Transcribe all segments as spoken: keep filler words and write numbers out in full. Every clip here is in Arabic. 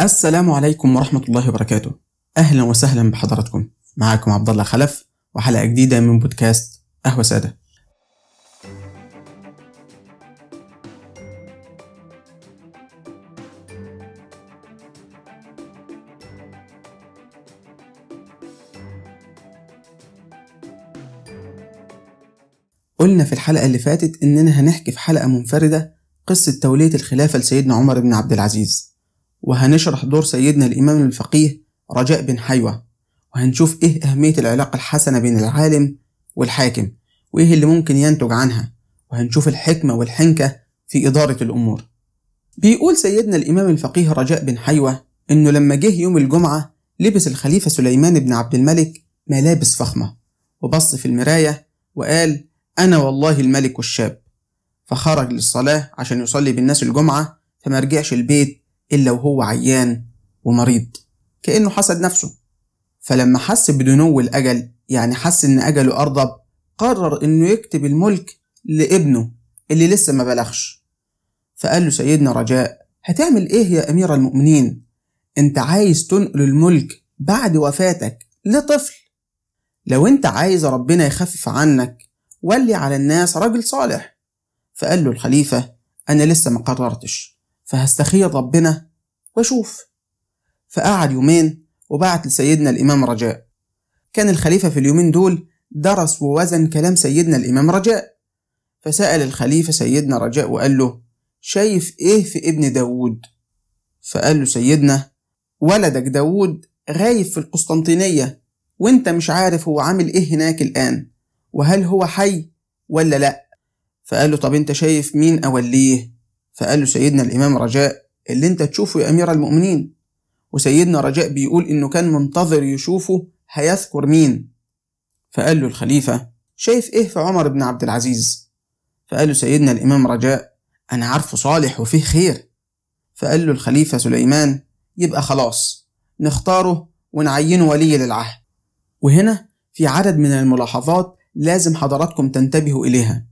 السلام عليكم ورحمة الله وبركاته. أهلا وسهلا بحضراتكم. معاكم عبد الله خلف وحلقة جديدة من بودكاست قهوة سادة. قلنا في الحلقة اللي فاتت إننا هنحكي في حلقة منفردة قصة تولية الخلافة لسيدنا عمر بن عبد العزيز، وهنشرح دور سيدنا الإمام الفقيه رجاء بن حيوة، وهنشوف إيه أهمية العلاقة الحسنة بين العالم والحاكم وإيه اللي ممكن ينتج عنها، وهنشوف الحكمة والحنكة في إدارة الأمور. بيقول سيدنا الإمام الفقيه رجاء بن حيوة إنه لما جه يوم الجمعة لبس الخليفة سليمان بن عبد الملك ملابس فخمة، وبص في المراية وقال: أنا والله الملك الشاب. فخرج للصلاة عشان يصلي بالناس الجمعة، فما رجعش البيت إلا وهو عيان ومريض، كأنه حسد نفسه. فلما حس بدنو الأجل، يعني حس إن أجله قرب، قرر إنه يكتب الملك لابنه اللي لسه ما بلغش. فقال له سيدنا رجاء: هتعمل إيه يا أمير المؤمنين؟ أنت عايز تنقل الملك بعد وفاتك لطفل؟ لو أنت عايز ربنا يخفف عنك ولي على الناس رجل صالح. فقال له الخليفة: أنا لسه ما قررتش، فهستخير ربنا واشوف. فقعد يومين وبعت لسيدنا الإمام رجاء. كان الخليفة في اليومين دول درس ووزن كلام سيدنا الإمام رجاء، فسأل الخليفة سيدنا رجاء وقال له: شايف إيه في ابن داود؟ فقال له سيدنا: ولدك داود غايب في القسطنطينية، وانت مش عارف هو عامل إيه هناك الآن، وهل هو حي ولا لأ؟ فقال له: طب انت شايف مين أوليه؟ فقال له سيدنا الإمام رجاء: اللي انت تشوفه يا أمير المؤمنين. وسيدنا رجاء بيقول إنه كان منتظر يشوفه هيذكر مين. فقال له الخليفة: شايف إيه في عمر بن عبد العزيز؟ فقال له سيدنا الإمام رجاء: أنا عارفه صالح وفيه خير. فقال له الخليفة سليمان: يبقى خلاص نختاره ونعينه ولي للعهد. وهنا في عدد من الملاحظات لازم حضراتكم تنتبهوا إليها.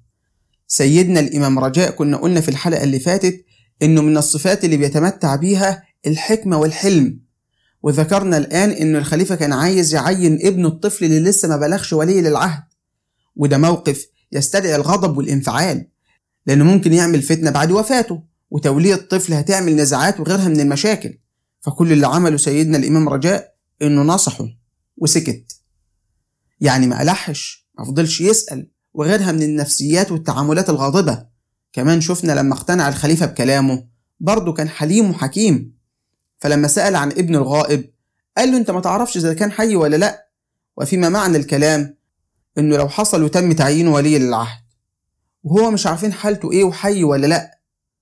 سيدنا الإمام رجاء كنا قلنا في الحلقة اللي فاتت إنه من الصفات اللي بيتمتع بيها الحكمة والحلم، وذكرنا الآن إنه الخليفة كان عايز يعين ابنه الطفل اللي لسه ما بلغش ولي للعهد، وده موقف يستدعي الغضب والانفعال، لأنه ممكن يعمل فتنة بعد وفاته، وتولية الطفل هتعمل نزاعات وغيرها من المشاكل. فكل اللي عمله سيدنا الإمام رجاء إنه نصحه وسكت، يعني ما ألحش، ما فضلش يسأل وغيرها من النفسيات والتعاملات الغاضبة. كمان شفنا لما اقتنع الخليفة بكلامه برضه كان حليم وحكيم. فلما سأل عن ابن الغائب قال له: انت ما تعرفش اذا كان حي ولا لا، وفيما معنى الكلام انه لو حصل وتم تعيينه ولي للعهد وهو مش عارفين حالته ايه وحي ولا لا،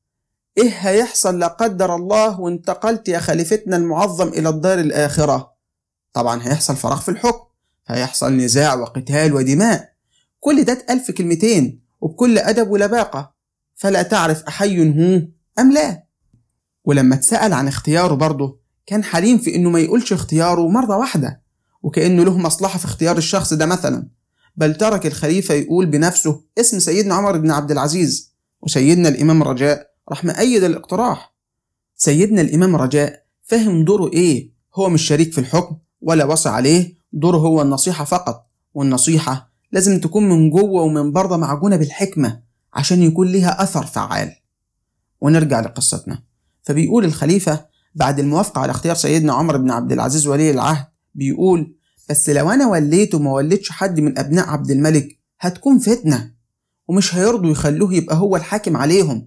ايه هيحصل لا قدر الله وانتقلت يا خليفتنا المعظم الى الدار الاخرة؟ طبعا هيحصل فراغ في الحكم، هيحصل نزاع وقتال ودماء. كل ده اتقال في كلمتين وبكل أدب ولباقة، فلا تعرف أحي هو أم لا. ولما اتسأل عن اختياره برضه كان حليم في إنه ما يقولش اختياره مرة واحدة وكأنه له مصلحة في اختيار الشخص ده مثلا، بل ترك الخليفة يقول بنفسه اسم سيدنا عمر بن عبد العزيز، وسيدنا الإمام رجاء راح مأيد الاقتراح. سيدنا الإمام رجاء فهم دوره إيه، هو مش شريك في الحكم ولا وصى عليه، دوره هو النصيحة فقط، والنصيحة لازم تكون من جوه ومن بره معجونة بالحكمة عشان يكون لها أثر فعال. ونرجع لقصتنا. فبيقول الخليفة بعد الموافقة على اختيار سيدنا عمر بن عبد العزيز ولي العهد، بيقول: بس لو أنا وليته وما وليتش حد من أبناء عبد الملك هتكون فتنة، ومش هيرضوا يخلوه يبقى هو الحاكم عليهم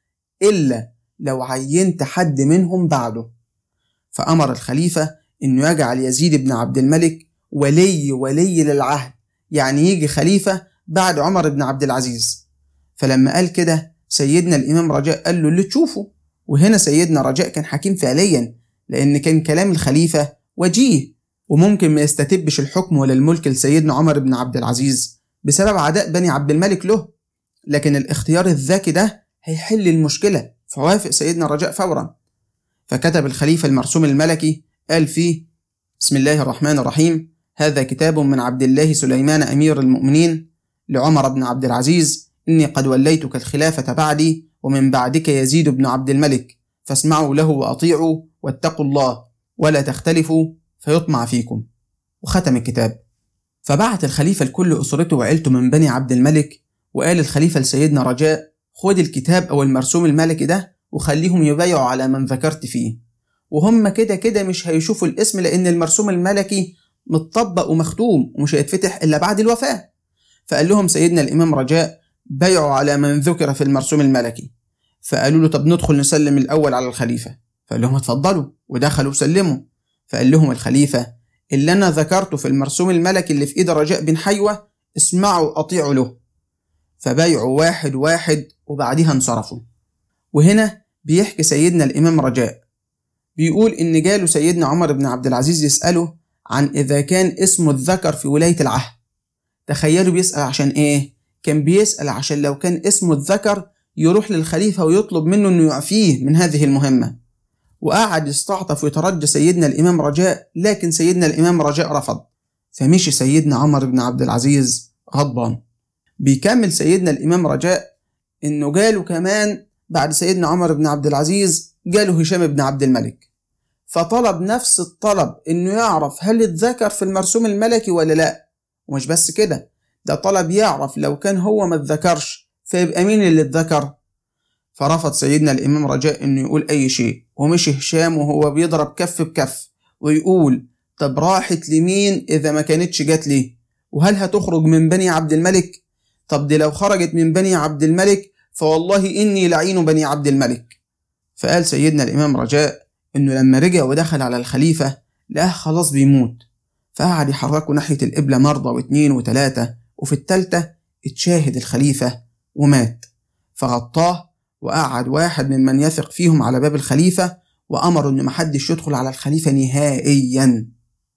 إلا لو عينت حد منهم بعده. فأمر الخليفة إنه يجعل يزيد بن عبد الملك ولي ولي للعهد، يعني يجي خليفة بعد عمر بن عبد العزيز. فلما قال كده سيدنا الإمام رجاء قال له: اللي تشوفه. وهنا سيدنا رجاء كان حكيم فعليا، لأن كان كلام الخليفة وجيه، وممكن ما يستتبش الحكم ولا الملك لسيدنا عمر بن عبد العزيز بسبب عداء بني عبد الملك له، لكن الاختيار الذكي ده هيحل المشكلة. فوافق سيدنا رجاء فورا. فكتب الخليفة المرسوم الملكي قال فيه: بسم الله الرحمن الرحيم، هذا كتاب من عبد الله سليمان أمير المؤمنين لعمر بن عبد العزيز، إني قد وليتك الخلافة بعدي ومن بعدك يزيد بن عبد الملك، فاسمعوا له وأطيعوا واتقوا الله ولا تختلفوا فيطمع فيكم. وختم الكتاب. فبعت الخليفة لكل أسرته وعيلته من بني عبد الملك، وقال الخليفة لسيدنا رجاء: خد الكتاب أو المرسوم الملكي ده وخليهم يبايعوا على من ذكرت فيه، وهم كده كده مش هيشوفوا الاسم لأن المرسوم الملكي متطبق ومختوم ومش هيتفتح إلا بعد الوفاة. فقال لهم سيدنا الإمام رجاء: بايعوا على من ذكر في المرسوم الملكي. فقالوا له: طب ندخل نسلم الأول على الخليفة. فقال لهم: اتفضلوا. ودخلوا وسلموا. فقال لهم الخليفة: اللي أنا ذكرته في المرسوم الملكي اللي في إيد رجاء بن حيوة اسمعوا أطيعوا له. فبايعوا واحد واحد وبعدها انصرفوا. وهنا بيحكي سيدنا الإمام رجاء بيقول إن جاله سيدنا عمر بن عبد العزيز يسأله عن إذا كان اسمه الذكر في ولاية العهد. تخيلوا بيسأل عشان إيه؟ كان بيسأل عشان لو كان اسمه الذكر يروح للخليفة ويطلب منه إنه يعفيه من هذه المهمة. وقعد يستعطف ويترجى سيدنا الإمام رجاء، لكن سيدنا الإمام رجاء رفض. فمشي سيدنا عمر بن عبد العزيز غضبان. بيكمل سيدنا الإمام رجاء إنه جاله كمان بعد سيدنا عمر بن عبد العزيز جاله هشام بن عبد الملك، فطلب نفس الطلب إنه يعرف هل اتذكر في المرسوم الملكي ولا لأ. ومش بس كده، ده طلب يعرف لو كان هو ما اتذكرش فيبقى مين اللي اتذكر. فرفض سيدنا الإمام رجاء إنه يقول أي شيء، ومشي هشام وهو بيضرب كف بكف ويقول: طب راحت لمين إذا ما كانتش جات لي؟ وهل هتخرج من بني عبد الملك؟ طب دي لو خرجت من بني عبد الملك فوالله إني لعين بني عبد الملك. فقال سيدنا الإمام رجاء إنه لما رجع ودخل على الخليفة لقاه خلاص بيموت، فقعد يحركه ناحية القبلة مرة واتنين وتلاتة، وفي التالتة اتشاهد الخليفة ومات. فغطاه وقعد واحد ممن يثق فيهم على باب الخليفة وأمر إن محدش يدخل على الخليفة نهائيا.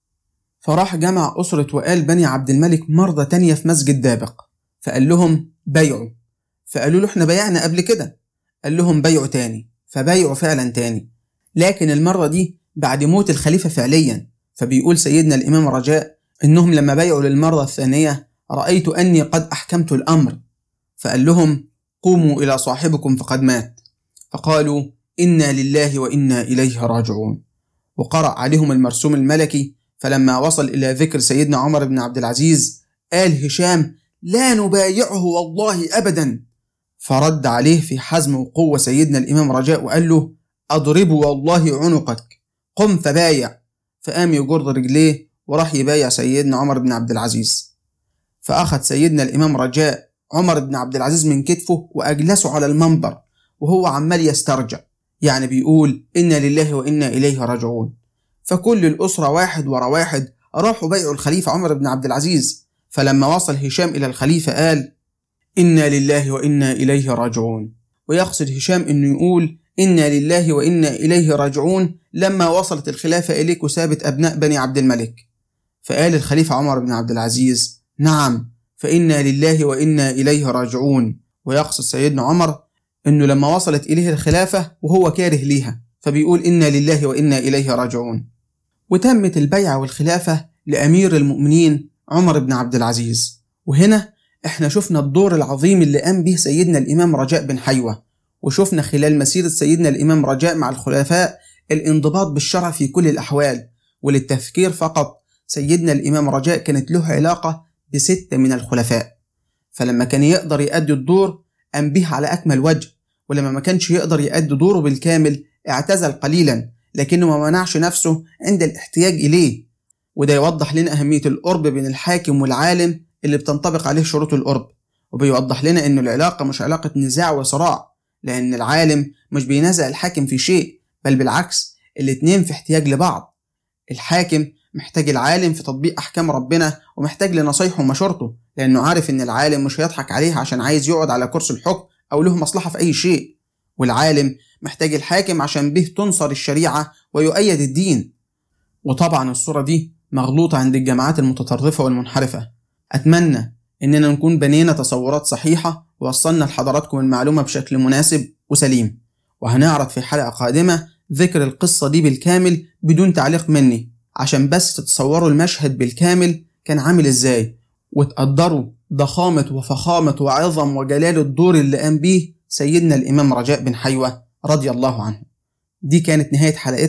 فراح جمع أسرة وآل بني عبد الملك مرة تانية في مسجد دابق، فقال لهم: بايعوا. فقالوا له: احنا بايعنا قبل كده. قال لهم: بايعوا تاني. فبايعوا فعلا تاني، لكن المرة دي بعد موت الخليفة فعليا. فبيقول سيدنا الإمام رجاء إنهم لما بايعوا للمرة الثانية رأيت أني قد أحكمت الأمر. فقال لهم: قوموا إلى صاحبكم فقد مات. فقالوا: إنا لله وإنا إليه راجعون. وقرأ عليهم المرسوم الملكي. فلما وصل إلى ذكر سيدنا عمر بن عبد العزيز قال هشام: لا نبايعه والله أبدا. فرد عليه في حزم وقوة سيدنا الإمام رجاء وقال له: أضرب والله عنقك، قم فبايع. فقام يجر رجليه وراح يبايع سيدنا عمر بن عبد العزيز. فأخذ سيدنا الإمام رجاء عمر بن عبد العزيز من كتفه وأجلسه على المنبر وهو عمال يسترجع، يعني بيقول: إنا لله وإنا إليه راجعون. فكل الأسرة واحد ورا واحد راحوا بايعوا الخليفة عمر بن عبد العزيز. فلما وصل هشام إلى الخليفة قال: إنا لله وإنا إليه راجعون. ويقصد هشام إنه يقول: إنا لله وإنا إليه راجعون لما وصلت الخلافة إليك وسابت أبناء بني عبد الملك. فقال الخليفة عمر بن عبد العزيز: نعم، فإنا لله وإنا إليه راجعون. ويقصد سيدنا عمر إنه لما وصلت إليه الخلافة وهو كاره ليها، فبيقول: إنا لله وإنا إليه راجعون. وتمت البيعة والخلافة لأمير المؤمنين عمر بن عبد العزيز. وهنا احنا شفنا الدور العظيم اللي قام به سيدنا الإمام رجاء بن حيوة، وشفنا خلال مسيرة سيدنا الإمام رجاء مع الخلفاء الانضباط بالشرع في كل الأحوال. وللتذكير فقط، سيدنا الإمام رجاء كانت له علاقة بستة من الخلفاء، فلما كان يقدر يؤدي الدور قام به على أكمل وجه، ولما ما كانش يقدر يؤدي دوره بالكامل اعتزل قليلا، لكنه ما منعش نفسه عند الاحتياج إليه. وده يوضح لنا أهمية القرب بين الحاكم والعالم اللي بتنطبق عليه شروط القرب، وبيوضح لنا إنه العلاقة مش علاقة نزاع وصراع، لأن العالم مش بينازع الحاكم في شيء، بل بالعكس الاتنين في احتياج لبعض. الحاكم محتاج العالم في تطبيق أحكام ربنا ومحتاج لنصايحه ومشورته، لأنه عارف إن العالم مش هيضحك عليه عشان عايز يقعد على كرسي الحكم أو له مصلحة في أي شيء. والعالم محتاج الحاكم عشان به تنصر الشريعة ويؤيد الدين. وطبعا الصورة دي مغلوطة عند الجماعات المتطرفة والمنحرفة. أتمنى إننا نكون بنينا تصورات صحيحة ووصلنا لحضراتكم المعلومة بشكل مناسب وسليم، وهنعرض في حلقة قادمة ذكر القصة دي بالكامل بدون تعليق مني، عشان بس تتصوروا المشهد بالكامل كان عامل إزاي، وتقدروا ضخامة وفخامة وعظم وجلال الدور اللي قام بيه سيدنا الإمام رجاء بن حيوة رضي الله عنه. دي كانت نهاية حلقتنا،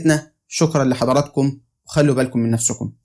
شكرا لحضراتكم، وخلوا بالكم من نفسكم.